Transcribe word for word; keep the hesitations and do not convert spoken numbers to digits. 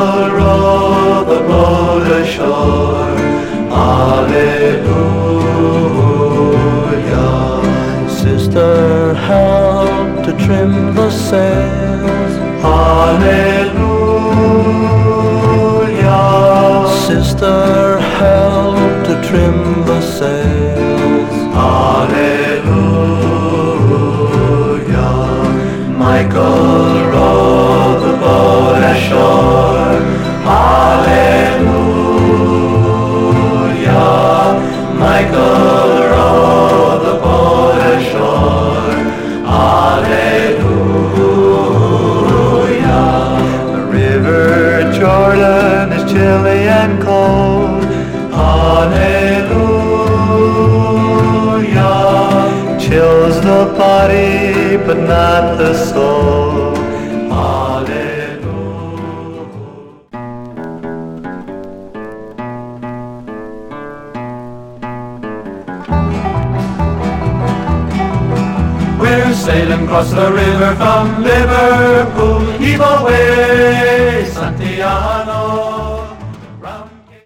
Michael, row the boat ashore. Hallelujah. Sister, help to trim the sails. Hallelujah. Sister, help to trim the sails. Hallelujah. Michael, row the boat ashore. Hallelujah. Michael, row the boat ashore. Hallelujah. The river Jordan is chilly and cold. Hallelujah. Chills the body but not the soul. We're sailing across the river from Liverpool. Heave away,